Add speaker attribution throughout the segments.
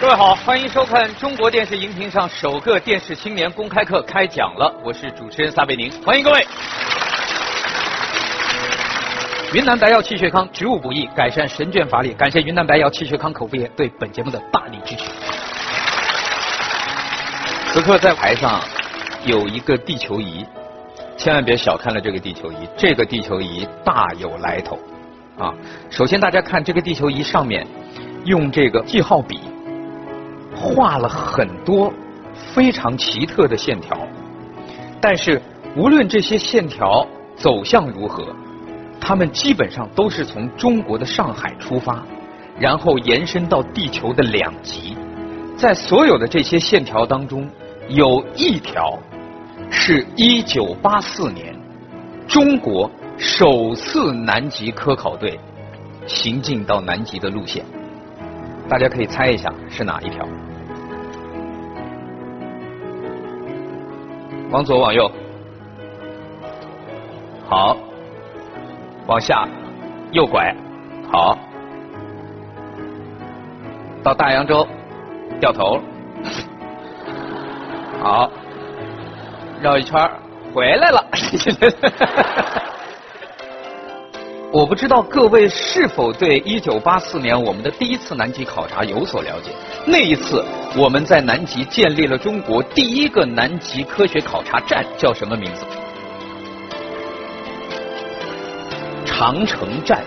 Speaker 1: 各位好，欢迎收看中国电视荧屏上首个电视青年公开课开讲了，我是主持人撒贝宁，欢迎各位。云南白药气血康植物补益改善神倦乏力，感谢云南白药气血康口服液对本节目的大力支持。此刻在台上有一个地球仪，千万别小看了这个地球仪，这个地球仪大有来头啊！首先大家看这个地球仪上面用这个记号笔画了很多非常奇特的线条，但是无论这些线条走向如何，他们基本上都是从中国的上海出发，然后延伸到地球的两极。在所有的这些线条当中，有一条是1984年中国首次南极科考队行进到南极的路线。大家可以猜一下是哪一条？往左往右，好，往下右拐，好，到大洋洲掉头，好，绕一圈回来了。我不知道各位是否对1984年我们的第一次南极考察有所了解。那一次我们在南极建立了中国第一个南极科学考察站，叫什么名字？长城站。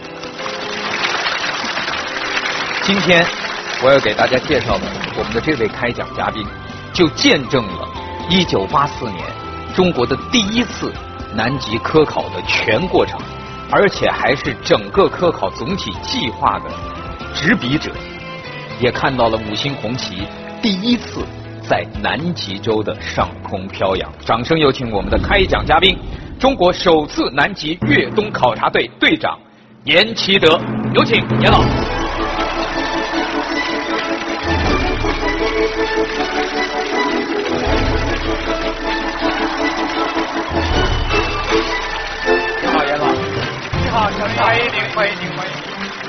Speaker 1: 今天我要给大家介绍的我们的这位开讲嘉宾，就见证了1984年中国的第一次南极科考的全过程，而且还是整个科考总体计划的执笔者，也看到了5星红旗第一次在南极洲的上空飘扬。掌声有请我们的开讲嘉宾，中国首次南极越冬考察队队长严其德，有请严老。你好，严老。你好，小李。欢迎您，欢迎您，欢迎您。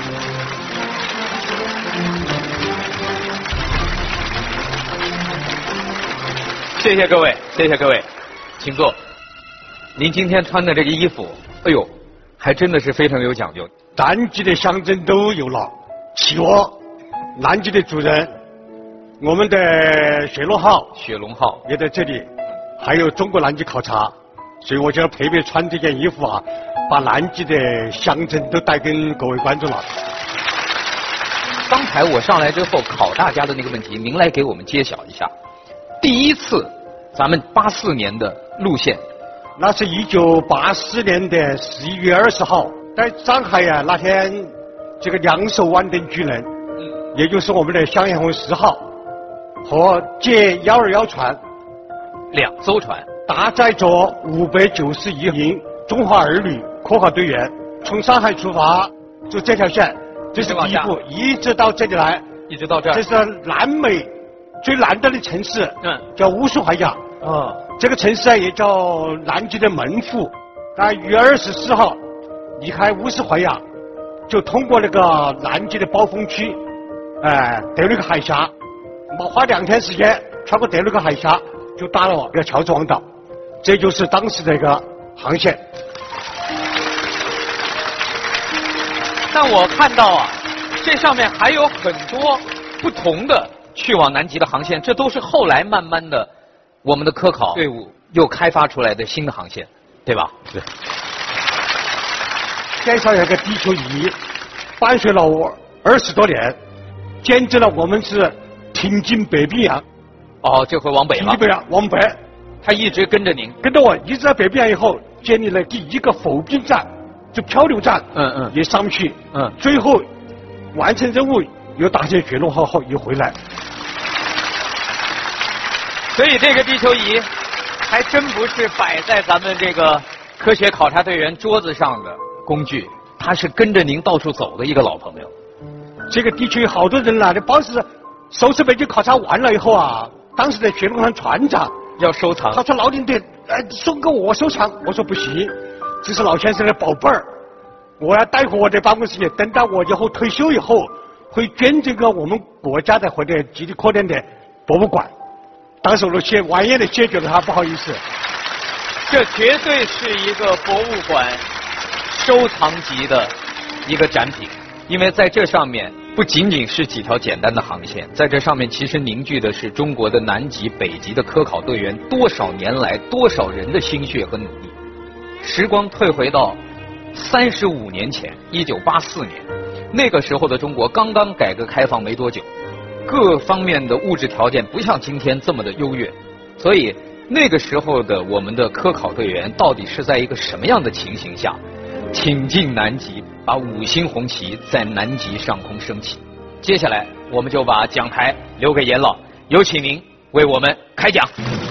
Speaker 1: 谢谢各位，谢谢各位，请坐。您今天穿的这个衣服，哎呦，还真的是非常有讲究。
Speaker 2: 南极的象征都有了，企鹅，南极的主人，我们的雪龙号，
Speaker 1: 雪龙号
Speaker 2: 也在这里，还有中国南极考察，所以我就要特别穿这件衣服啊，把南极的象征都带给各位观众了。
Speaker 1: 刚才我上来之后考大家的那个问题，您来给我们揭晓一下。第一次咱们84年的路线，
Speaker 2: 那是1984年的11月20号，在上海呀、那天这个两艘万吨巨轮，也就是我们的襄阳号10号和捷121船
Speaker 1: 2艘船，
Speaker 2: 搭载着591名中华儿女科考队员，从上海出发，就这条线，这是第一步，一直到这里来，
Speaker 1: 一直到这儿。
Speaker 2: 这是南美最南端的城市，叫乌苏怀亚。这个城市啊也叫南极的门户。在1月24号离开乌苏怀亚，就通过那个南极的暴风区，德雷克海峡，花2天时间穿过德雷克海峡，就到了这个乔治王岛。这就是当时的一个航线。
Speaker 1: 但我看到啊，这上面还有很多不同的去往南极的航线，这都是后来慢慢的我们的科考队伍又开发出来的新的航线，对吧？
Speaker 2: 是。介绍一个地球仪，伴随了我20多年，见证了我们是挺进北冰洋。
Speaker 1: 哦，这回往北了。
Speaker 2: 挺进北洋，往北。
Speaker 1: 他一直跟着您，
Speaker 2: 跟着我，一直在北冰洋以后，建立了第一个浮冰站，就漂流站。也上不去。最后完成任务，又搭建雪龙号后又回来。
Speaker 1: 所以这个地球仪还真不是摆在咱们这个科学考察队员桌子上的工具，它是跟着您到处走的一个老朋友。
Speaker 2: 这个地球仪好多人来的，包是首次北京考察完了以后啊，当时的雪龙号船长
Speaker 1: 要收藏，
Speaker 2: 他说老领队，送给我收藏，我说不行，这是老先生的宝贝儿，我要带回我的办公室里，等到我以后退休以后， 会捐这个我们国家的或者基地科研的博物馆。当时我都完颜的解决了他，不好意思。
Speaker 1: 这绝对是一个博物馆收藏级的一个展品，因为在这上面不仅仅是几条简单的航线，在这上面其实凝聚的是中国的南极、北极的科考队员多少年来多少人的心血和努力。时光退回到35年前，1984年，那个时候的中国刚刚改革开放没多久，各方面的物质条件不像今天这么的优越，所以那个时候的我们的科考队员到底是在一个什么样的情形下挺进南极，把5星红旗在南极上空升起？接下来我们就把讲台留给严老，有请您为我们开讲。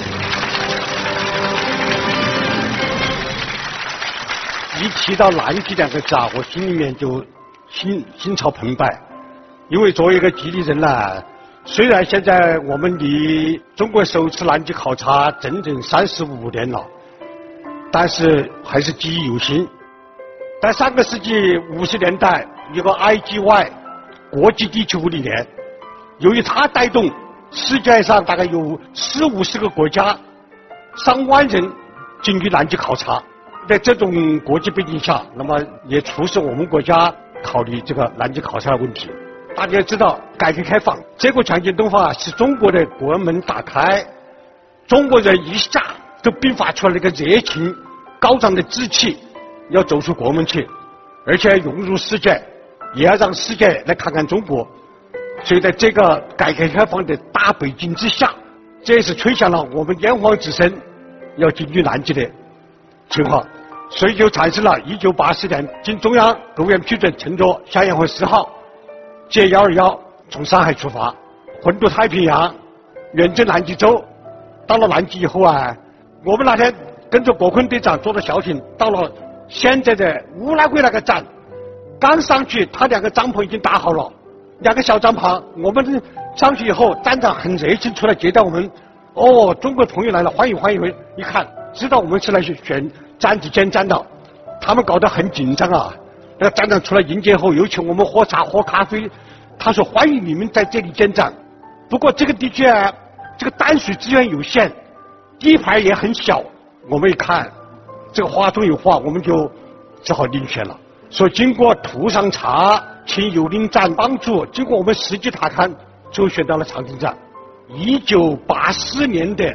Speaker 2: 一提到南极2个字啊，我心里面就心潮澎湃，因为作为一个基地人呢，虽然现在我们离中国首次南极考察整整35年了，但是还是记忆犹新。在上个世纪50年代，有个 IGY 国际地球物理年，由于它带动世界上大概有40-50个国家上万人进入南极考察。在这种国际背景下，那么也促使我们国家考虑这个南极考察的问题。大家知道，改革开放，这个强劲动法使中国的国门打开，中国人一下就迸发出了一个热情高涨的志气，要走出国门去，而且融入世界，也要让世界来看看中国。所以在这个改革开放的大背景之下，这也是吹响了我们炎黄子孙要进入南极的情况，所以就产生了1984年经中央国务院批准，乘着向阳会4号捷121从上海出发，横渡太平洋，远征南极洲。到了南极以后啊，我们那天跟着国坤队长坐着小艇到了现在的乌拉圭那个站，刚上去他2个帐篷已经搭好了，2个小帐篷，我们上去以后，站长很热情出来接待我们，哦，中国朋友来了，欢迎欢迎。一看知道我们是来选站子建站的，他们搞得很紧张啊。那个站长出来迎接后，有请我们喝茶喝咖啡，他说欢迎你们在这里建站。不过这个地区啊，这个淡水资源有限，地盘也很小，我们一看这个话中有话，我们就只好另选了。所以经过途上茶，请友邻站帮助，经过我们实际查看，就选到了长汀站。1984年的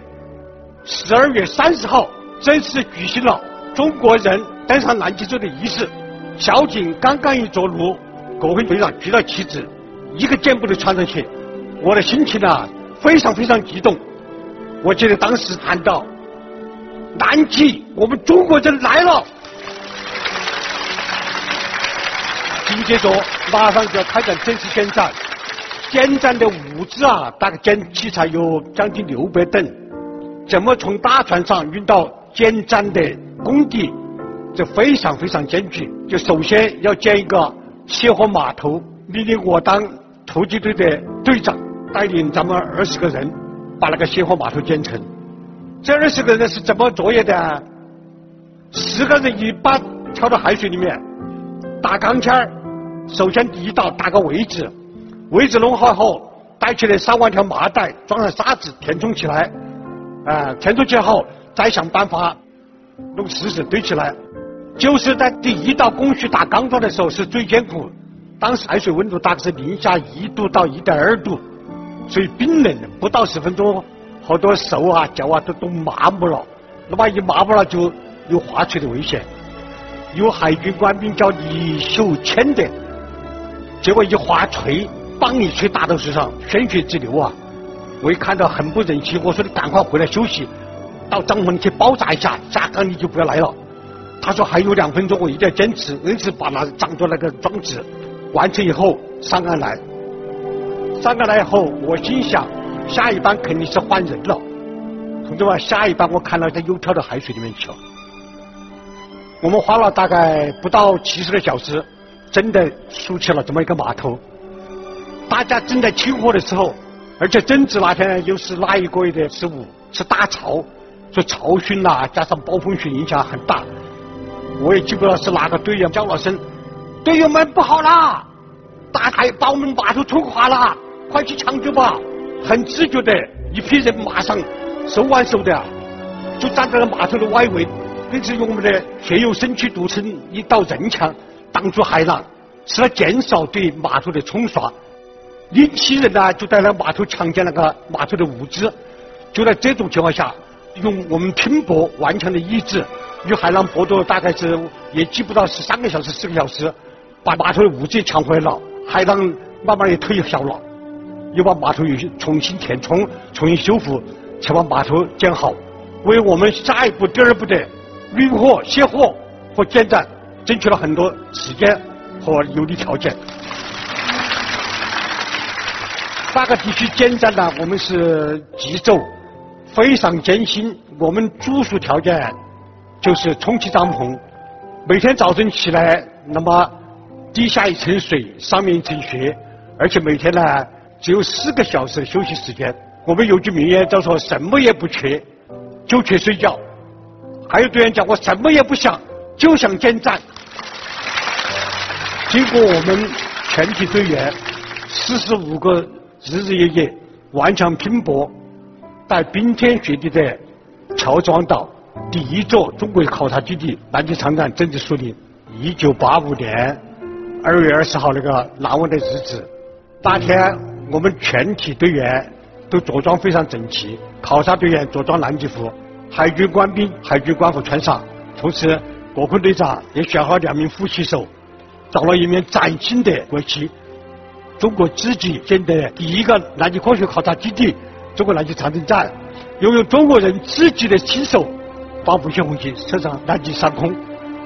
Speaker 2: 12月30号，正式举行了中国人登上南极洲的仪式。小艇刚刚一着陆，国坤队长举了旗帜，一个箭步的穿上去，我的心情啊非常非常激动。我记得当时喊道：“南极，我们中国人来了！”紧接着马上就要开展正式建站，建站的物资啊，大概建器材有将近600吨，怎么从大船上运到建站的工地，这非常非常艰巨。就首先要建一个卸货码头，命令我当突击队的队长，带领咱们20个人把那个卸货码头建成。这20个人是怎么作业的？10个人一班跳到海水里面，打钢钎，首先第一道打个位置，位置弄好后，带起来3万条麻袋，装上沙子填充起来，填充起来后再想办法弄石子堆起来。就是在第一道工序打钢桩的时候是最艰苦，当时海水温度大概是-1度到1.2度，所以冰冷，不到10分钟，好多手啊脚啊都麻木了，那么一麻木了就有滑垂的危险。有海军官兵叫李秀谦的，结果一滑垂，梆一锤打到手上，鲜血直流啊！我一看到很不忍心，我说你赶快回来休息，到帐篷去包扎一下，下岗你就不要来了。他说还有2分钟，我一定要坚持，因此把那当做那个装置完成以后上岸来。上岸来以后，我心想下一班肯定是换人了，同志们，下一班我看到他又跳到海水里面去了。我们花了大概不到70个小时，真的竖起了这么一个码头。大家正在清火的时候，而且正值那天又是那一个月的15，是大潮，所以潮汛呐，加上暴风雪影响很大。我也记不得是哪个队员叫了声：“队友们不好啦， 大海把我们码头冲垮了，快去抢救吧！很自觉的一批人马上手挽手的就站在了码头的外围，并且用我们的血肉身躯筑成一道人墙，挡住海浪，是来减少对码头的冲刷。另七人呢，就在那码头抢劫那个码头的物资。就在这种情况下，用我们拼搏顽强的意志，与海浪搏斗大概是也记不到13个小时、4个小时，把码头的物资抢回来了。海浪慢慢也退小了，又把码头又重新填充、重新修复，才把码头建好，为我们下一步、第二步的运货、卸货和建站争取了很多时间和有利条件。8个地区建站呢，我们是急骤，非常艰辛。我们住宿条件就是充气帐篷，每天早晨起来，那么地下一层水，上面一层雪，而且每天呢只有4个小时的休息时间。我们有句名言叫做什么也不缺，就缺睡觉。还有队员讲我什么也不想，就想建站。经过我们全体队员45个日日夜夜顽强拼搏，在冰天雪地的乔庄岛第一座中国考察基地南极长站正式树立。1985年2月20号那个难忘的日子，那天我们全体队员都着装非常整齐，考察队员着装南极服，海军官兵海军官服穿上，同时国坤队长也选好2名副旗手，找了一面崭新的国旗。中国自己建的第一个南极科学考察基地中国南极长城站，拥有中国人自己的亲手把五星红旗射上南极上空。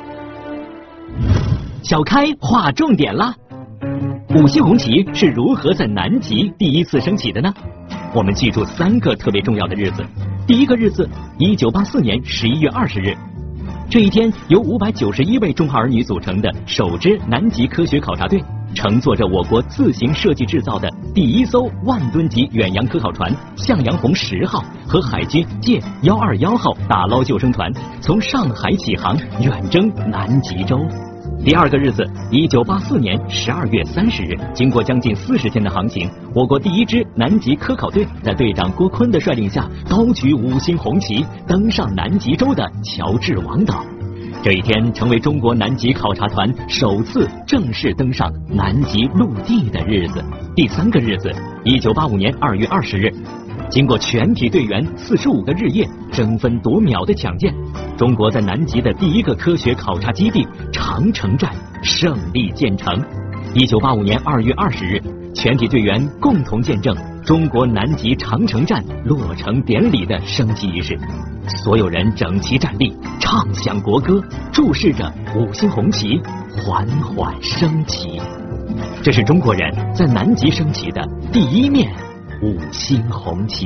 Speaker 3: 小开划重点啦！五星红旗是如何在南极第一次升起的呢？我们记住3个特别重要的日子。第一个日子，1984年11月20日，这一天由591位中华儿女组成的首支南极科学考察队，乘坐着我国自行设计制造的第一艘万吨级远洋科考船向阳红10号和海军舰121号打捞救生船，从上海起航，远征南极洲。第二个日子，1984年12月30日，经过将近40天的航行，我国第一支南极科考队在队长郭坤的率领下，高举5星红旗，登上南极洲的乔治王岛。这一天成为中国南极考察团首次正式登上南极陆地的日子。第3个日子，1985年2月20日，经过全体队员45个日夜争分夺秒的抢建，中国在南极的第一个科学考察基地长城站胜利建成。1985年2月20日，全体队员共同见证中国南极长城站落成典礼的升旗仪式。所有人整齐站立，唱响国歌，注视着5星红旗缓缓升起。这是中国人在南极升起的第一面5星红旗。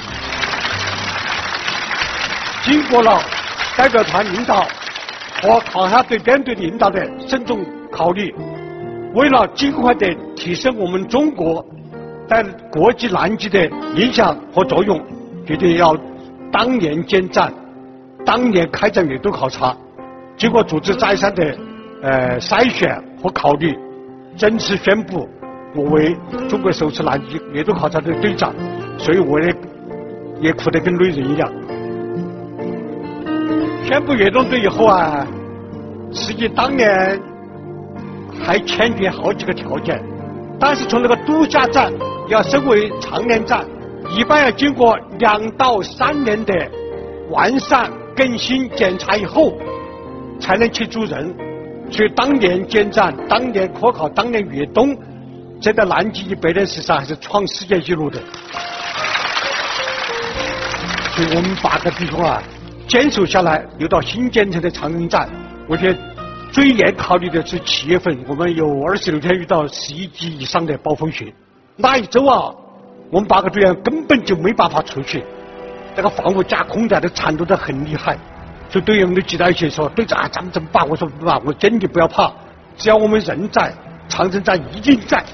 Speaker 2: 经过了代表团领导和考察队编队领导的慎重考虑，为了尽快的提升我们中国在国际南极的影响和作用，决定要当年建站，当年开展阅读考察。经过组织再三的筛选和考虑，正式宣布我为中国首次南极阅读考察队队长，所以我也哭得跟泪人一样。宣布阅动队以后啊，实际当年还欠缺好几个条件，但是从那个度假站要升为常年站，一般要经过2到3年的完善、更新、检查以后，才能去住人。所以当年建站、当年科考、当年阅冬，这在南极100年史上还是创世界纪录的。所以我们8个地方啊，坚守下来，留到新建成的长城站。我觉得最严考虑的是7月份，我们有26天遇到11级以上的暴风雪，那一周啊，我们8个队员根本就没办法出去，那个防护架空调都颤抖得很厉害。所以队员们都挤在一起说：“队长，咱们怎么办？”我说：“不办，我真的不要怕，只要我们人在，长城站一定在。”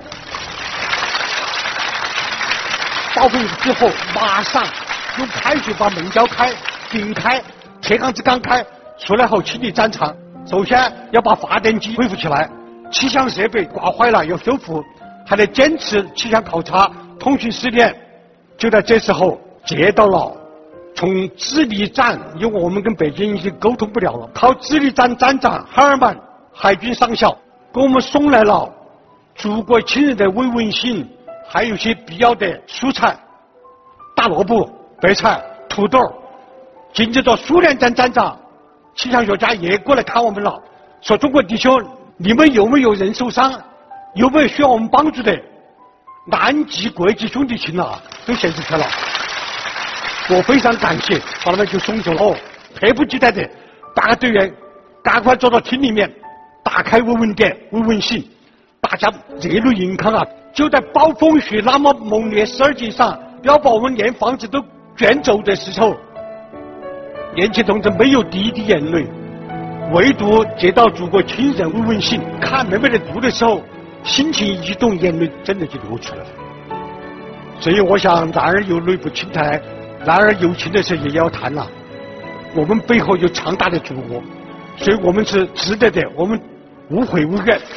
Speaker 2: 暴风雨之后，马上用开水把门浇开、顶开，铁杆子刚开，出来后清理战场。首先要把发电机恢复起来，气象设备挂坏了要修复， 还在坚持气象考察、通讯试验。就在这时候接到了从智利站，因为我们跟北京已经沟通不了了，靠智利站站长哈尔曼海军上校给我们送来了祖国亲人的慰问信，还有一些必要的蔬菜，大萝卜、白菜、土豆。紧接着苏联站站长、气象学家也过来看我们了，说中国弟兄，你们有没有人受伤？有没有需要我们帮助的？南极国际兄弟情啊，都显示出来了。我非常感谢，把他们就送走了。迫不及待的8个队员赶快坐到厅里面，打开慰问电、慰问信，大家热泪盈眶啊！就在暴风雪那么猛烈12级上，要把我们连房子都卷走的时候，年轻同志没有第一滴眼泪，唯独接到祖国亲人慰问信，看妹妹的读的时候，心情一动，眼泪真的就流出来了。所以我想，男儿有泪不轻弹，男儿有情的时候也要谈了。我们背后有强大的祖国，所以我们是值得的，我们无悔无怨。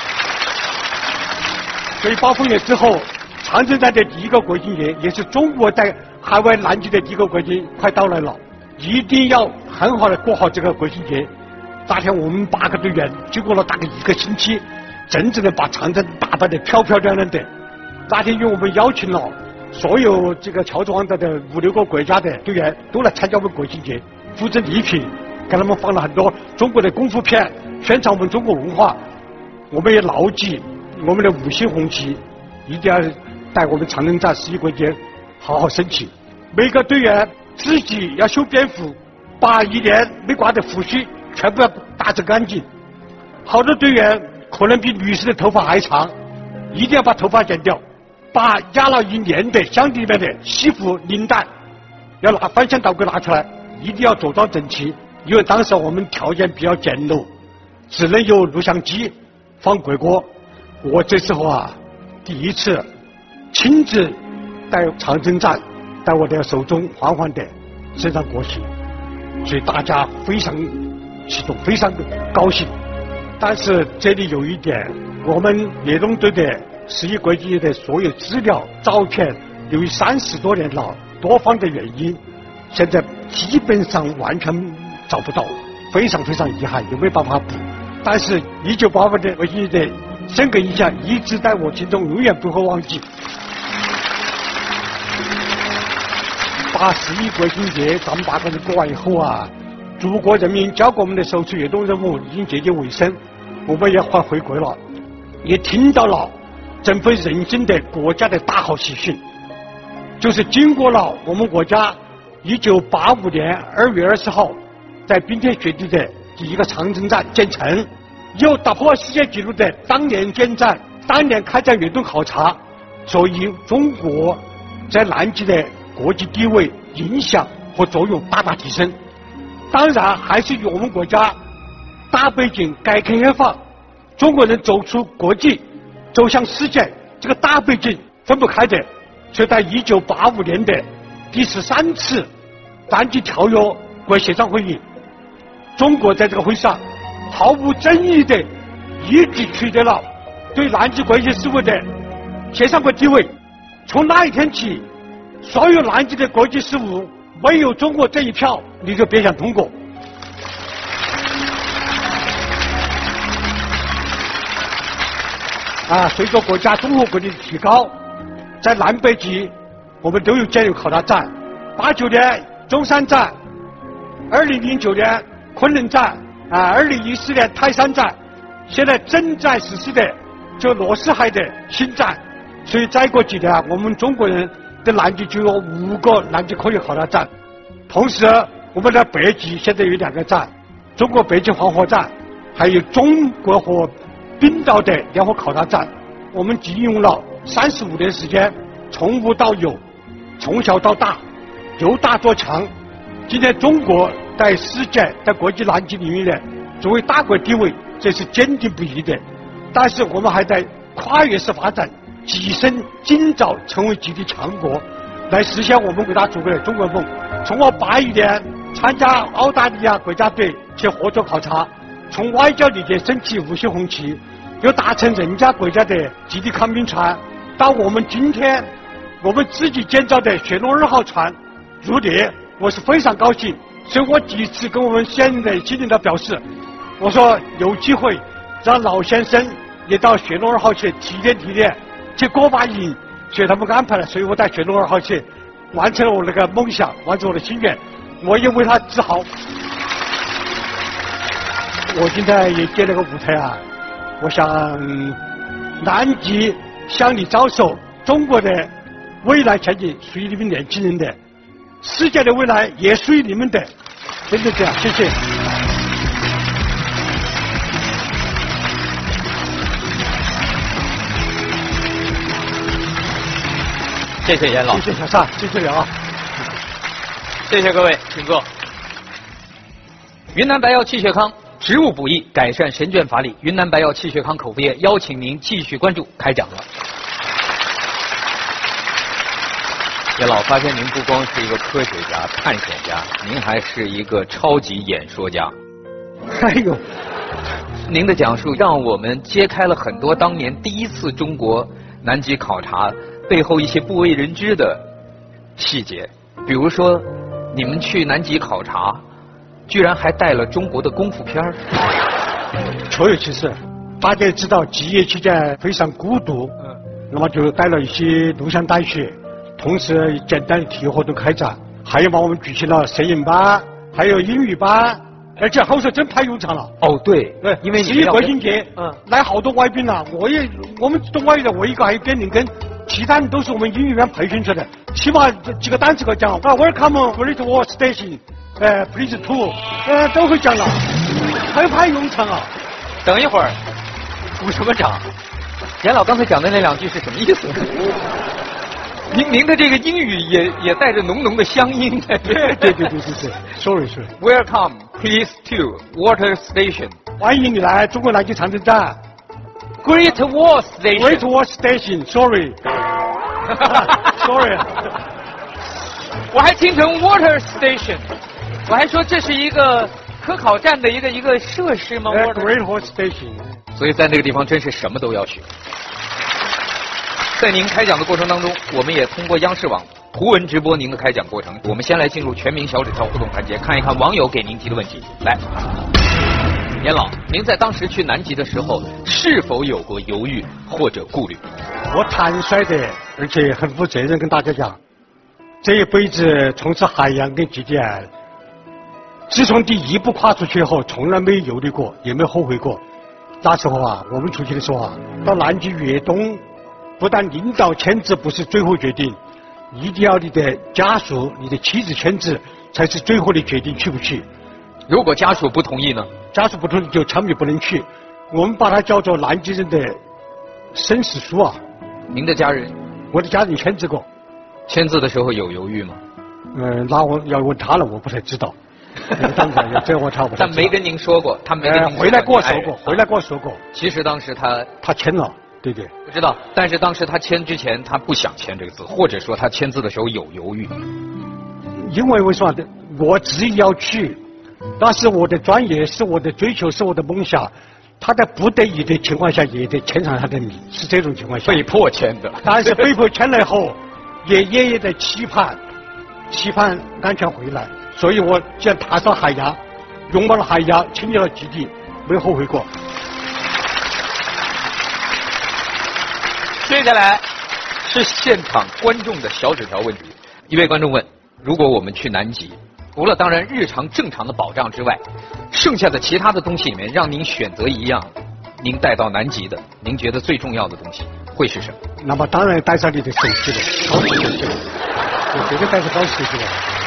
Speaker 2: 所以暴风雪之后，长征站的第一个国庆节，也是中国在海外南极的第一个国庆快到来了，一定要很好的过好这个国庆节。那天我们8个队员经过了大概1个星期，真正的把长征打扮得漂漂亮亮的。那天因为我们邀请了所有这个乔治王岛的5、6个国家的队员都来参加我们国庆节，负责礼品，给他们放了很多中国的功夫片，宣传我们中国文化。我们也牢记我们的5星红旗，一定要带我们长征站11国节好好升起。每个队员自己要修边幅，把1年没刮的胡须全部要打整干净。好多队员可能比女士的头发还长，一定要把头发剪掉，把压了1年的箱底里面的西服领带要拿翻箱倒柜拿出来，一定要着装整齐。因为当时我们条件比较简陋，只能有录像机放国歌。我这时候啊，第一次亲自带长征站，在我的手中缓缓地升上国旗，所以大家非常激动，非常高兴。但是这里有一点，我们猎龙队的11国庆节的所有资料、照片，由于30多年了多方的原因，现在基本上完全找不到，非常非常遗憾，也没办法补。但是1988年国庆节的深刻印象一直在我心中，永远不会忘记。把11国庆节咱们8个人过完以后啊，祖国人民交给我们的首次越冬任务已经接近尾声，我们也快回归了，也听到了振奋人心的国家的大好喜讯，就是经过了我们国家1985年2月20号在冰天雪地的第一个长征站建成，又打破世界纪录的当年建站、当年开展越冬考察，所以中国在南极的国际地位、影响和作用大大提升。当然还是与我们国家大背景改革开放，中国人走出国际走向世界这个大背景分不开的。所以在1985年的第13次南极条约国协商会议，中国在这个会上毫无争议的一举取得了对南极国际事务的协商国地位。从那一天起，所有南极的国际事务没有中国这一票，你就别想通过。随着国家综合国力的提高，在南北极我们都有建有考察站。89年中山站，2009年昆仑站，2014年泰山站，现在正在实施的就罗斯海的新站。所以再过几年，我们中国人的南极就有5个南极科学考察站。同时我们的北极现在有2个站，中国北极黄河站，还有中国和冰岛的联合考察站。我们经用了35年时间，从无到有，从小到大，由大做强。今天中国在世界、在国际南极领域的作为大国地位，这是坚定不移的。但是我们还在跨越式发展，跻身今早成为极地强国，来实现我们伟大祖国的中国梦。从我81年参加澳大利亚国家队去合作考察，从外交礼节升起5星红旗， 又搭乘人家国家的基地抗兵船，到我们今天我们自己建造的雪龙2号船入列，我是非常高兴。所以我第一次跟我们县的新领导表示，我说有机会让老先生也到雪龙2号去体验，去过把瘾，所以他们安排了，所以我在雪龙2号去完成了我那个梦想，完成我的心愿，我也为他自豪。我现在也接了个舞台啊，我想南极向你招手，中国的未来前景属于你们年轻人的，世界的未来也属于你们的，真的这样，谢谢。
Speaker 1: 谢谢严老，
Speaker 2: 谢谢小尚，谢谢啊，
Speaker 1: 谢谢各位，请坐。云南白药气血康植物补益，改善神倦乏力。云南白药气血康口服液，邀请您继续关注，开讲了。严老，发现您不光是一个科学家、探险家，您还是一个超级演说家。
Speaker 2: 哎呦，
Speaker 1: 您的讲述让我们揭开了很多当年第一次中国南极考察背后一些不为人知的细节，比如说你们去南极考察，居然还带了中国的功夫片儿。
Speaker 2: 确有其事，大家也知道极夜期间非常孤独，那么就带了一些录像带去，同时简单的体育活动开展，还有帮我们举行了摄影班，还有英语班，而且后头真派用场了。
Speaker 1: 哦，对，因为
Speaker 2: 11国庆节，来好多外宾了，我们中外的我一个还有点跟其他人都是我们英语班培训出来的，起码几个单词可以讲啊 ，Welcome Great Wall Station， Please to， 都会讲了，还派用场啊。
Speaker 1: 等一会儿，鼓什么掌？严老刚才讲的那2句是什么意思？您的这个英语也带着浓浓的乡音。
Speaker 2: 对 ，sorry。
Speaker 1: Welcome, please to Water Station。
Speaker 2: 欢迎你来中国南极长城站。
Speaker 1: Great Wall Station。
Speaker 2: Great Wall Station，sorry。sorry。
Speaker 1: 我还听成 Water Station， 我还说这是一个科考站的一个设施吗
Speaker 2: ？Great Wall Station。
Speaker 1: 所以在那个地方真是什么都要学。在您开讲的过程当中，我们也通过央视网图文直播您的开讲过程。我们先来进入全民小纸条互动环节，看一看网友给您提的问题。来，严老，您在当时去南极的时候，是否有过犹豫或者顾虑？
Speaker 2: 我坦率的，而且很负责任跟大家讲，这一辈子从事海洋跟极地，自从第一步跨出去后，从来没有犹豫过，也没有后悔过。那时候啊，我们出去的时候啊，到南极越冬。不但领导签字不是最后决定，一定要你的家属、你的妻子签字才是最后的决定去不去。
Speaker 1: 如果家属不同意呢？
Speaker 2: 家属不同意就强逼不能去。我们把它叫做南极人的生死书啊。
Speaker 1: 您的家人？
Speaker 2: 我的家人签字过。
Speaker 1: 签字的时候有犹豫吗？
Speaker 2: 那我要问他了，我不太知道。这我他不太知道。
Speaker 1: 但没跟您说过，他没跟您说过。
Speaker 2: 回来跟我说过。
Speaker 1: 其实当时
Speaker 2: 他签了。对，
Speaker 1: 我知道，但是当时他签之前，他不想签这个字，或者说他签字的时候有犹豫。
Speaker 2: 因为什么？我执意要去，那是我的专业，是我的追求，是我的梦想。他在不得已的情况下也得签上他的名，是这种情况下。
Speaker 1: 被迫签的。
Speaker 2: 但是被迫签了后，也在期盼安全回来。所以我既然踏上海洋，拥抱了海洋，亲近了极地，没有后悔过。
Speaker 1: 接下来是现场观众的小纸条问题。一位观众问：如果我们去南极，除了当然日常正常的保障之外，剩下的其他的东西里面，让您选择一样，您带到南极的，您觉得最重要的东西会是什么？
Speaker 2: 那么当然带上你的手机了，高级手机了，我绝对带上高级手机了。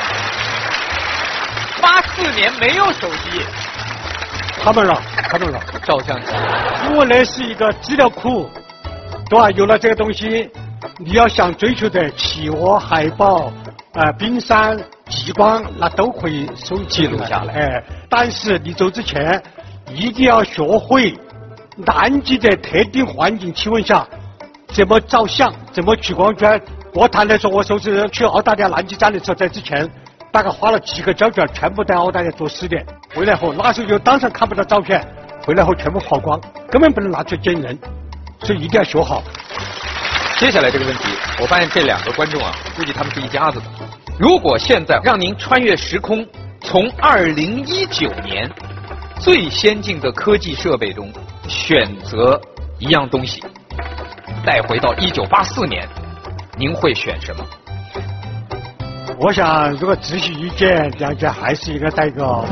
Speaker 1: 84年没有手机。
Speaker 2: 他们了，
Speaker 1: 照相机。
Speaker 2: 因为那是一个资料库。对吧？有了这个东西，你要想追求的企鹅、海豹、冰山、极光，那都可以记录下来。但是你走之前，一定要学会南极的特定环境气温下怎么照相，怎么取光圈。我坦白说，我首次去澳大利亚南极站的时候，在之前大概花了几个胶卷，全部在澳大利亚做实验。回来后，那时候就当场看不到照片， 回来后全部耗光，根本不能拿去见人，所以一定要学好。
Speaker 1: 接下来这个问题，我发现这2个观众啊，估计他们是一家子的。如果现在让您穿越时空，从2019年最先进的科技设备中选择一样东西，带回到1984年，您会选什么？
Speaker 2: 我想，如果仔细一件，两件还是应该带一个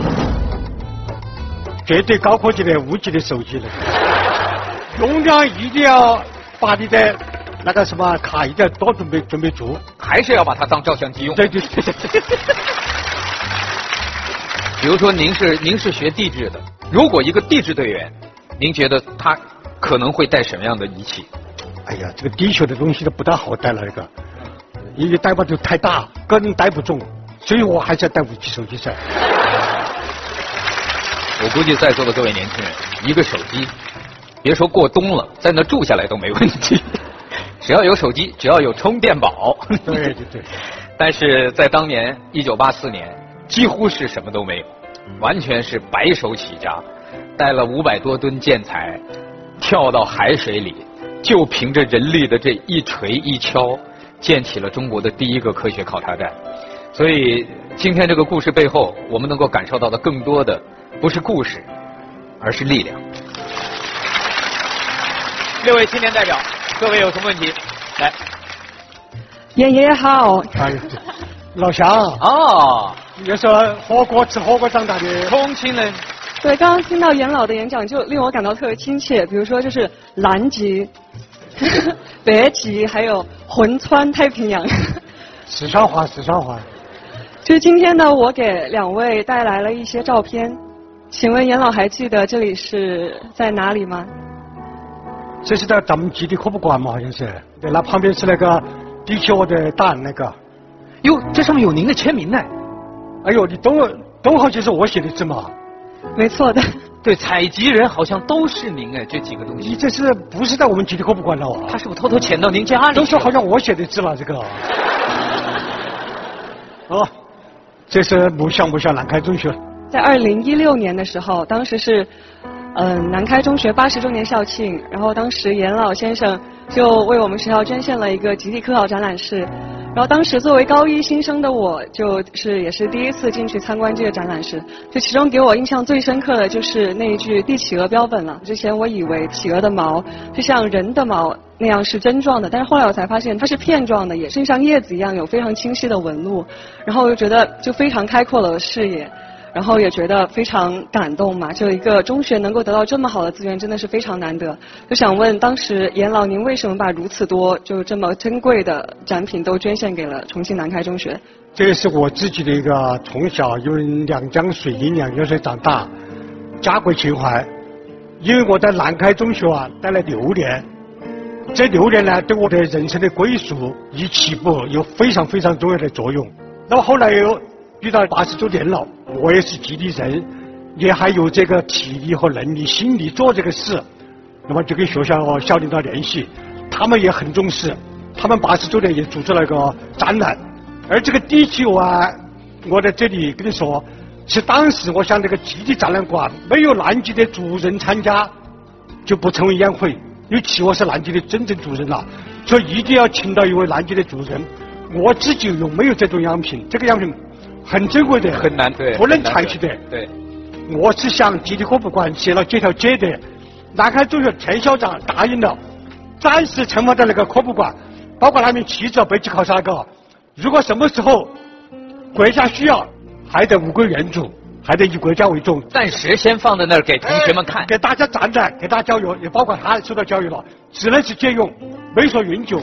Speaker 2: 绝对高科技的5G 的手机了。容量一定要把你的那个什么卡一定要多准备足，
Speaker 1: 还是要把它当照相机用？
Speaker 2: 对。
Speaker 1: 比如说您是学地质的，如果一个地质队员，您觉得他可能会带什么样的仪器？
Speaker 2: 哎呀，这个地球的东西都不大好带了，那个，因为带把就太大，个人带不中，所以我还是要带5G 手机噻。
Speaker 1: 我估计在座的各位年轻人，一个手机，别说过冬了，在那住下来都没问题。只要有手机，只要有充电宝。
Speaker 2: 对。
Speaker 1: 但是在当年1984年，几乎是什么都没有，完全是白手起家，带了500多吨建材，跳到海水里，就凭着人力的这一锤一敲，建起了中国的第一个科学考察站。所以今天这个故事背后，我们能够感受到的更多的不是故事，而是力量。6位青年代表，各位有什么问题？来，
Speaker 4: 爷爷好。
Speaker 2: 哎，老乡
Speaker 1: 哦，
Speaker 2: 也是吃火锅长大的
Speaker 1: 重庆人。
Speaker 4: 对，刚刚听到严老的演讲，就令我感到特别亲切。比如说，就是南极、北极，还有汶川、太平洋。
Speaker 2: 四川话。
Speaker 4: 就是今天呢，我给2位带来了一些照片，请问严老还记得这里是在哪里吗？
Speaker 2: 这是在咱们基地科普馆嘛，好像是。对，那旁边是那个地球的答案那个。
Speaker 1: 哟，这上面有您的签名呢。
Speaker 2: 哎呦，你都好像是我写的字嘛。
Speaker 4: 没错的。
Speaker 1: 对，采集人好像都是您哎，这几个东西。
Speaker 2: 你这是不是在我们基地科普馆了啊？
Speaker 1: 他是不是偷偷潜到您家里？
Speaker 2: 都说好像我写的字了，这个。哦，这是母校南开中学。
Speaker 4: 在2016年的时候，当时是南开中学80周年校庆，然后当时严老先生就为我们学校捐献了一个集体科考展览室，然后当时作为高1新生的我，也是第一次进去参观这个展览室，就其中给我印象最深刻的就是那一句帝企鹅标本了。之前我以为企鹅的毛就像人的毛那样是针状的，但是后来我才发现它是片状的，也是像叶子一样有非常清晰的纹路，然后我就觉得就非常开阔了我的视野。然后也觉得非常感动嘛，就一个中学能够得到这么好的资源，真的是非常难得。就想问，当时严老您为什么把如此多就这么珍贵的展品都捐献给了重庆南开中学？
Speaker 2: 这是我自己的一个从小因为两江水饮两江水长大，家国情怀。因为我在南开中学待了6年，这6年呢，对我的人生的归属与起步有非常非常重要的作用。那么后来又遇到80周年了，我也是基地人，也还有这个体力和能力、心力做这个事，那么就跟学校校领导联系，他们也很重视，他们80周年也组织了一个展览。而这个地球我在这里跟你说，是当时我想这个基地展览馆没有南极的主人参加，就不成为宴会，因为企鹅是南极的真正主人了，所以一定要请到一位南极的主人。我自己有没有这种样品？这个样品很珍贵的，
Speaker 1: 很难对，
Speaker 2: 不能采取的。
Speaker 1: 对，
Speaker 2: 我是向基地科普馆写了这条街的，南开中学田校长答应了，暂时存放在那个科普馆，包括那面旗子北极考察那个，如果什么时候国家需要，还得物归原主，还得以国家为重，
Speaker 1: 暂时先放在那儿给同学们看，
Speaker 2: 给大家展览，给大家教育，也包括他受到教育了，只能是借用，没说永久。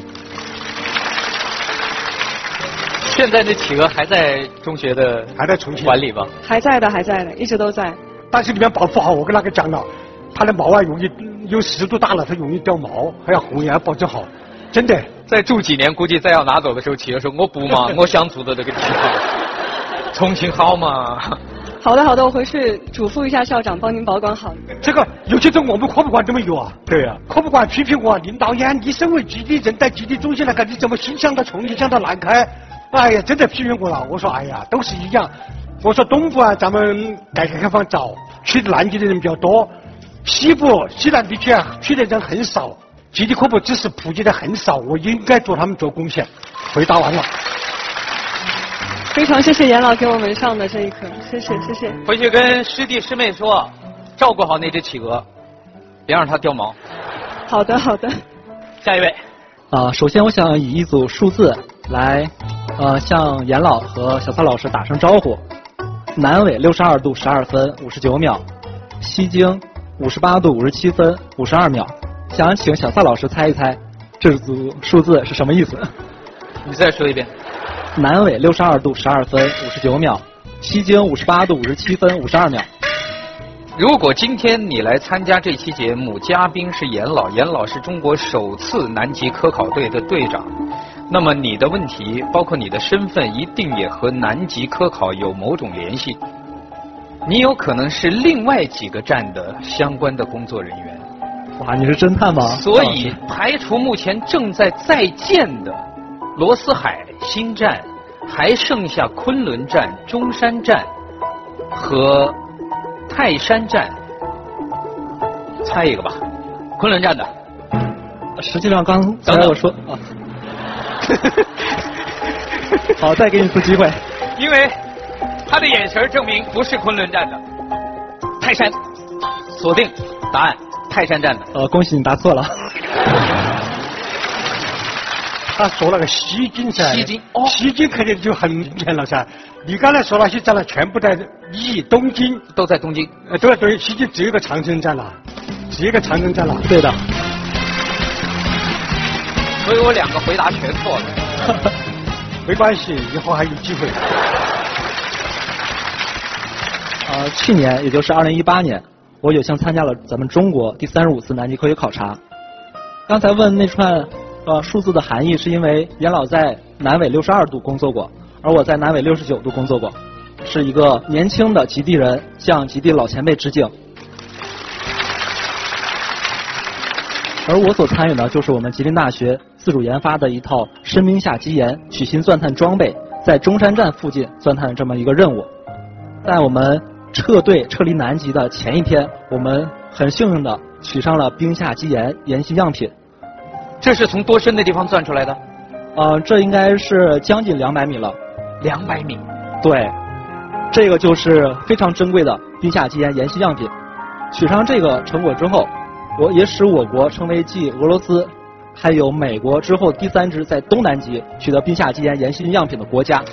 Speaker 1: 现在那企鹅还在中学的
Speaker 2: 还在重庆
Speaker 4: 还
Speaker 1: 管理吗？
Speaker 4: 还在的，一直都在。
Speaker 2: 但是你们保护好，我跟那个讲了，它的毛容易有湿度大了，它容易掉毛，还要红颜保证好，真的。
Speaker 1: 再住几年，估计再要拿走的时候，企鹅说我不嘛，我想住的这个地方，重庆好嘛。
Speaker 4: 好的，我回去嘱咐一下校长，帮您保管好。
Speaker 2: 这个尤其是我们科普馆都没有啊。
Speaker 1: 对啊，
Speaker 2: 科普馆批评我，林导演，你身为基地人，在基地中心来看，你怎么心想到重庆，想到南开？哎呀，真的批评我了。我说，哎呀，都是一样。我说东部咱们改革开放早，去南极的人比较多， 西部西南地区去的人很少，基地科普知识普及的很少，我应该做他们做贡献。回答完了。
Speaker 4: 非常谢谢严老给我们上的这一课，谢谢谢谢。
Speaker 1: 回去跟师弟师妹说，照顾好那只企鹅，别让它掉毛。
Speaker 4: 好的好的。
Speaker 1: 下一位。
Speaker 5: 首先我想以一组数字来向严老和小蔡老师打声招呼。南纬62度12分59秒，西经58度57分52秒。想请小蔡老师猜一猜这组数字是什么意思？
Speaker 1: 你再说一遍。
Speaker 5: 南纬62度12分59秒，西经58度57分52秒。
Speaker 1: 如果今天你来参加这期节目，嘉宾是严老，严老是中国首次南极科考队的队长，那么你的问题，包括你的身份，一定也和南极科考有某种联系。你有可能是另外几个站的相关的工作人员。
Speaker 5: 哇，你是侦探吗？
Speaker 1: 所以排除目前正在建的罗斯海新站，还剩下昆仑站、中山站和泰山站，猜一个吧。昆仑站的。
Speaker 5: 实际上刚才我说好，再给你一次机会。
Speaker 1: 因为他的眼神证明不是昆仑站的。泰山，锁定答案，泰山站的。
Speaker 5: 恭喜你答错了。
Speaker 2: 他说了个西经噻，西经肯定就很明显了噻。你刚才说那些站了，全部在东京，
Speaker 1: 都在东京。
Speaker 2: 对，西经只有一个长城站了，
Speaker 5: 对的。
Speaker 1: 所以我2个回答全错了。
Speaker 2: 没关系，以后还有机会。
Speaker 5: 去年也就是2018年，我有幸参加了咱们中国第35次南极科学考察。刚才问那串数字的含义，是因为严老在南纬62度工作过，而我在南纬69度工作过，是一个年轻的极地人向极地老前辈致敬。而我所参与的就是我们吉林大学自主研发的一套深冰下基岩取芯钻探装备，在中山站附近钻探的这么一个任务。在我们撤离南极的前一天，我们很幸运的取上了冰下基岩岩芯样品。
Speaker 1: 这是从多深的地方钻出来的？
Speaker 5: 这应该是将近200米了。
Speaker 1: 200米？
Speaker 5: 对，这个就是非常珍贵的冰下基岩岩芯样品。取上这个成果之后，也使我国成为继俄罗斯还有美国之后第3支在东南极取得冰下基岩岩芯样品的国家。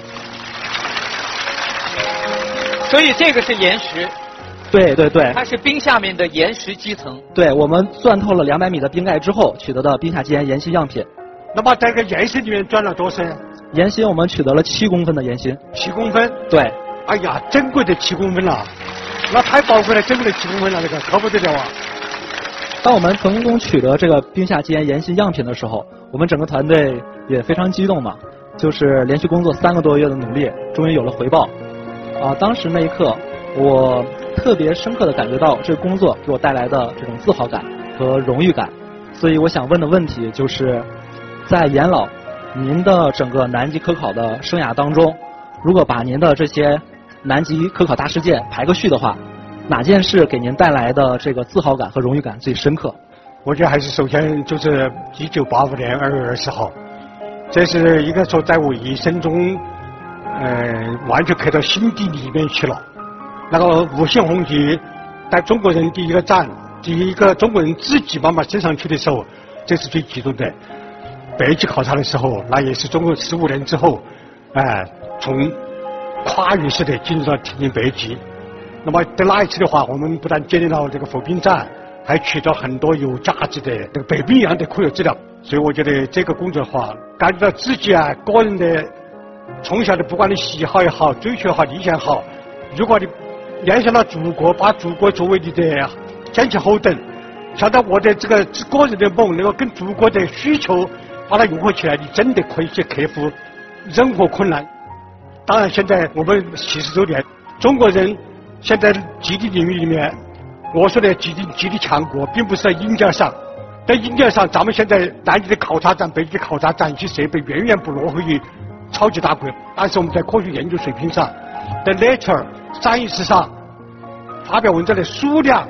Speaker 1: 所以这个是岩石。
Speaker 5: 对对对，
Speaker 1: 它是冰下面的岩石基层。
Speaker 5: 对，我们钻透了200米的冰盖之后取得的冰下基岩岩芯样品。
Speaker 2: 那么在这个岩芯里面钻了多深？
Speaker 5: 岩芯我们取得了7公分的岩芯。
Speaker 2: 7公分？
Speaker 5: 对。
Speaker 2: 哎呀，珍贵的7公分了，那太宝贵了，珍贵的7公分了，这个可不得了啊！
Speaker 5: 当我们成功取得这个冰下基岩岩芯样品的时候，我们整个团队也非常激动嘛，就是连续工作3个多月的努力，终于有了回报。当时那一刻，我特别深刻地感觉到这个工作给我带来的这种自豪感和荣誉感。所以我想问的问题就是，在严老您的整个南极科考的生涯当中，如果把您的这些南极科考大事件排个序的话，哪件事给您带来的这个自豪感和荣誉感最深刻？
Speaker 2: 我觉得还是首先就是1985年2月20号，这是应该说在我一生中，完全刻到心底里面去了。那个五星红旗在中国人第一个站，第一个中国人自己慢慢升上去的时候，这是最激动的。北极考察的时候，那也是中国15年之后，从跨越式的进入到挺进北极。那么在那一次的话，我们不但建立了这个浮冰站，还取得很多有价值的这个北冰洋的科学资料。所以我觉得这个工作的话，感觉到自己个人的从小的不管你喜好也好，追求也好，理想也好，如果你联想到祖国，把祖国作为你的前期后盾，想到我的这个个人的梦能够跟祖国的需求把它融合起来，你真的可以去克服任何困难。当然现在我们70周年，中国人现在极地领域里面，我说的极地强国并不是在硬件上，在硬件上咱们现在南极的考察站、北极的考察站一些设备远远不落后于超级大国，但是我们在科学研究水平上，在 Nature Science 上发表文章的数量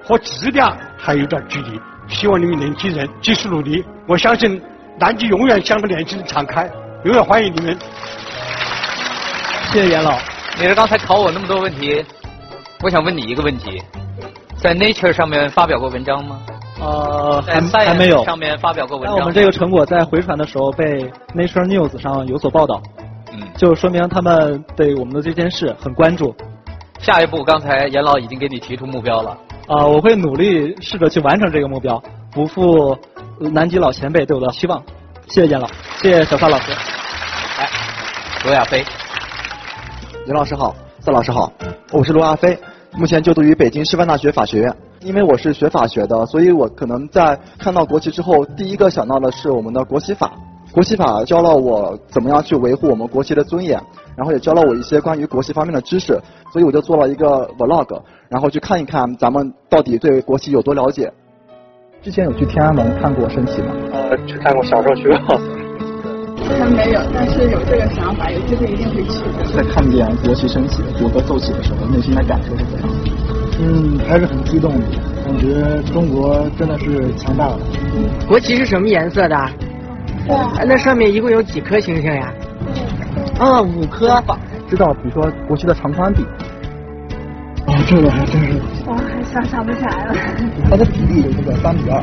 Speaker 2: 和质量还有点距离。希望你们年轻人继续努力，我相信南极永远向着年轻人敞开，永远欢迎你们。
Speaker 5: 谢谢严老。
Speaker 1: 你是刚才考我那么多问题，我想问你一个问题，在 Nature 上面发表过文章吗？
Speaker 5: 还没有。
Speaker 1: 上面发表过文章。
Speaker 5: 但我们这个成果在回传的时候被 Nature News 上有所报道，就说明他们对我们的这件事很关注。
Speaker 1: 下一步，刚才严老已经给你提出目标了。
Speaker 5: 我会努力试着去完成这个目标，不负南极老前辈对我的期望。谢谢严老，谢谢小萨老师。
Speaker 1: 来，罗亚飞。
Speaker 6: 严老师好，萨老师好，我是罗亚飞，目前就读于北京师范大学法学院。因为我是学法学的，所以我可能在看到国旗之后，第一个想到的是我们的国旗法。国旗法教了我怎么样去维护我们国旗的尊严，然后也教了我一些关于国旗方面的知识，所以我就做了一个 vlog， 然后去看一看咱们到底对国旗有多了解。之前有去天安门看过升旗吗？
Speaker 5: 去看过，小时候去过。
Speaker 7: 好像没有，但是有这个想法，有机会一定会去的。
Speaker 6: 在看见国旗升起、国歌奏起的时候，内心的感受是怎样？
Speaker 8: 还是很激动的，感觉中国真的是强大了。
Speaker 9: 国旗是什么颜色的？那上面一共有几颗星星呀？5颗。
Speaker 6: 知道，比如说国旗的长宽比。
Speaker 8: 这个还真是。
Speaker 7: 我还想不起来了。
Speaker 6: 它的比例有这个3:2。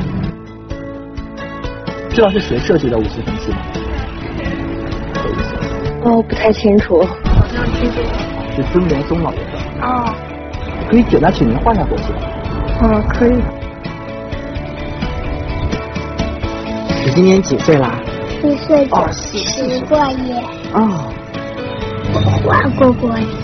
Speaker 6: 知道是谁设计的5星升旗吗？
Speaker 7: 不太清楚。好像听过。
Speaker 6: 是孙连松老爷子。可以简单请您换下国旗吗？
Speaker 7: 可以。
Speaker 9: 你今年几岁啦
Speaker 7: ？1岁9，洗过耶。我画过国旗。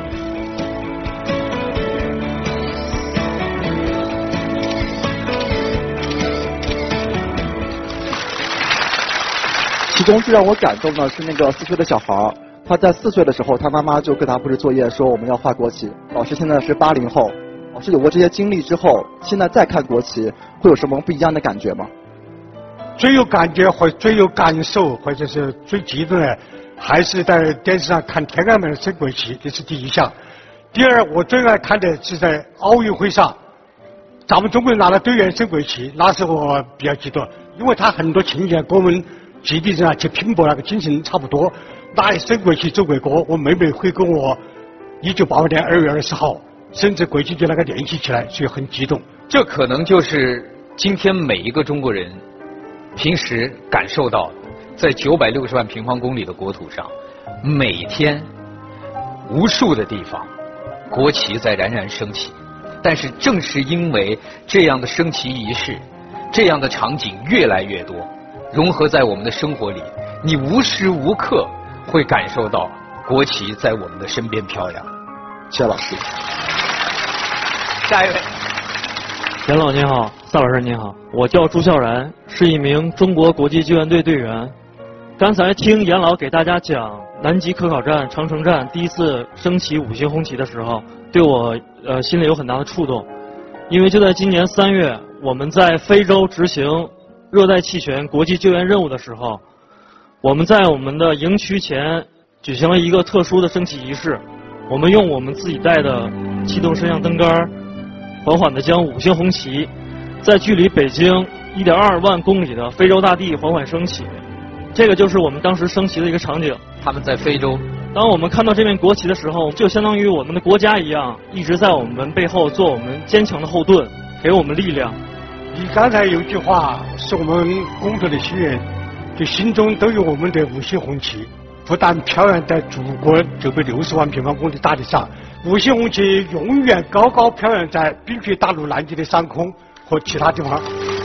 Speaker 6: 其中最让我感动的是那个4岁的小孩，他在4岁的时候，他妈妈就给他布置作业说我们要画国旗。老师现在是80后，老师有过这些经历之后，现在再看国旗会有什么不一样的感觉吗？
Speaker 2: 最有感觉或最有感受或者是最激动的，还是在电视上看天安门升国旗，这是第一项。第二，我最爱看的是在奥运会上，咱们中国人拿了队员升国旗，那时候我比较激动，因为他很多情节跟我们基地人去拼搏那个精神差不多。那升国旗奏国歌，我妹妹会跟我1988年2月20号甚至国际节那个联系起来，所以很激动。
Speaker 1: 这可能就是今天每一个中国人平时感受到的，在960万平方公里的国土上，每天无数的地方国旗在冉冉升起。但是正是因为这样的升旗仪式，这样的场景越来越多，融合在我们的生活里，你无时无刻会感受到国旗在我们的身边飘扬。
Speaker 6: 谢老师。
Speaker 1: 下一位。
Speaker 10: 严老您好，萨老师您好，我叫朱孝然，是一名中国国际救援队队员。刚才听严老给大家讲南极科考站、长城站第一次升起5星红旗的时候，对我心里有很大的触动，因为就在今年3月，我们在非洲执行热带气旋国际救援任务的时候，我们在我们的营区前举行了一个特殊的升起仪式。我们用我们自己带的气动摄像灯杆，缓缓地将5星红旗在距离北京1.2万公里的非洲大地缓缓升起。这个就是我们当时升旗的一个场景。
Speaker 1: 他们在非洲，
Speaker 10: 当我们看到这面国旗的时候，就相当于我们的国家一样，一直在我们背后做我们坚强的后盾，给我们力量。
Speaker 2: 你刚才有句话是我们共同的心愿，就心中都有我们的5星红旗，不但飘扬在祖国960万平方公里大地上，5星红旗永远高高飘扬在冰雪大陆南极的上空和其他地方。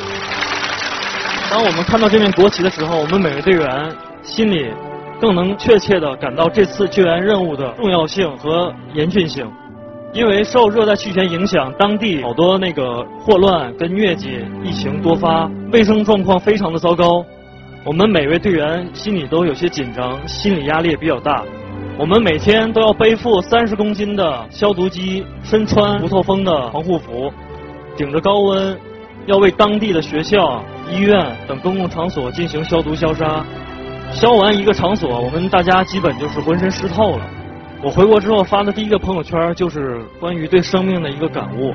Speaker 10: 当我们看到这面国旗的时候，我们每位队员心里更能确切地感到这次救援任务的重要性和严峻性。因为受热带气旋影响，当地好多霍乱跟疟疾疫情多发，卫生状况非常的糟糕。我们每位队员心里都有些紧张，心理压力也比较大。我们每天都要背负30公斤的消毒机，身穿不透风的防护服，顶着高温，要为当地的学校、医院等公共场所进行消毒消杀。消完一个场所，我们大家基本就是浑身湿透了。我回国之后发的第一个朋友圈就是关于对生命的一个感悟。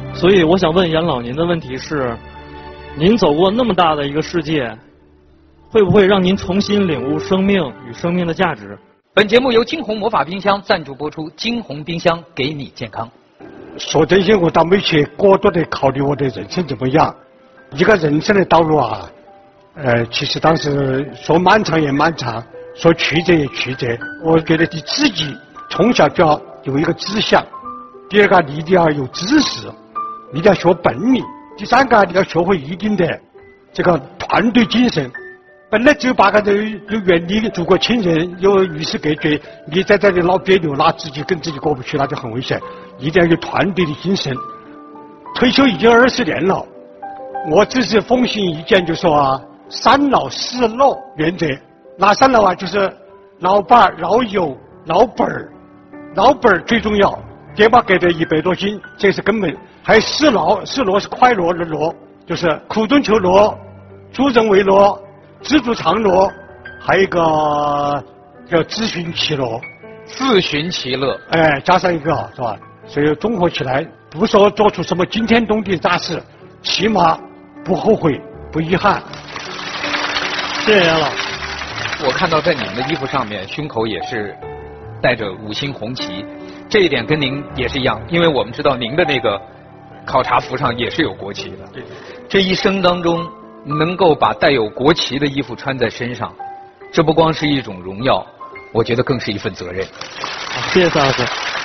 Speaker 10: 所以我想问严老，您的问题是，您走过那么大的一个世界，会不会让您重新领悟生命与生命的价值？
Speaker 1: 本节目由金鸿魔法冰箱赞助播出，金鸿冰箱给你健康。
Speaker 2: 说真心，我倒没去过多的考虑我的人生怎么样。一个人生的道路啊，其实当时说漫长也漫长，说曲折也曲折。我觉得你自己从小就要有一个志向，第二个你一定要有知识，你一定要学本领，第三个你要学会一定的这个团队精神。本来只有8个人，有远离祖国亲人，又与世隔绝，你在这里闹别扭，那自己跟自己过不去，那就很危险。一定要有团队的精神。退休已经20年了，我只是奉行一件，就说3老4乐原则。哪3老啊？就是老伴、老友、老本儿。老本儿最重要，爹妈给的100多斤，这是根本。还有4乐，4乐是快乐的乐，就是苦中求乐，助人为乐，知足常乐，还有一个叫自寻其乐。
Speaker 1: 自寻其乐，
Speaker 2: 加上一个是吧？所以综合起来，不说做出什么惊天动地的大事，起码不后悔，不遗憾。
Speaker 10: 谢谢严老。
Speaker 1: 我看到在你们的衣服上面，胸口也是带着5星红旗，这一点跟您也是一样，因为我们知道您的那个考察服上也是有国旗的。这一生当中能够把带有国旗的衣服穿在身上，这不光是一种荣耀，我觉得更是一份责任。
Speaker 10: 谢谢萨老师。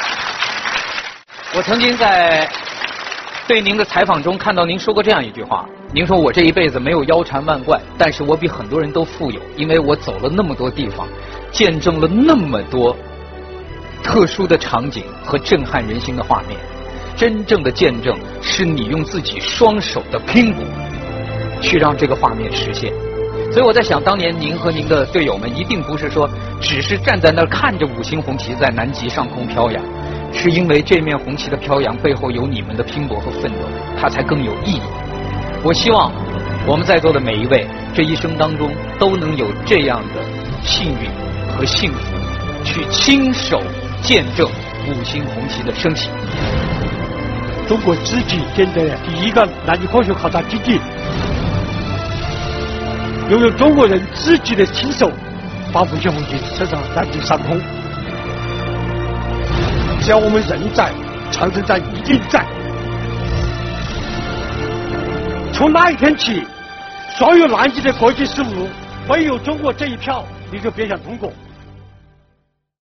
Speaker 1: 我曾经在对您的采访中看到您说过这样一句话，您说我这一辈子没有腰缠万贯，但是我比很多人都富有，因为我走了那么多地方，见证了那么多特殊的场景和震撼人心的画面。真正的见证是你用自己双手的拼搏去让这个画面实现。所以我在想，当年您和您的队友们一定不是说只是站在那儿看着5星红旗在南极上空飘扬，是因为这面红旗的飘扬背后有你们的拼搏和奋斗，它才更有意义。我希望我们在座的每一位，这一生当中都能有这样的幸运和幸福，去亲手见证5星红旗的升起。
Speaker 2: 中国自己建的第1个南极科学考察基地，拥有中国人自己的亲手把5星红旗升上南极上空。只要我们人在，长城站一定在。从那一天起，所有南极的国际事务，唯有中国这一票，你就别想通过。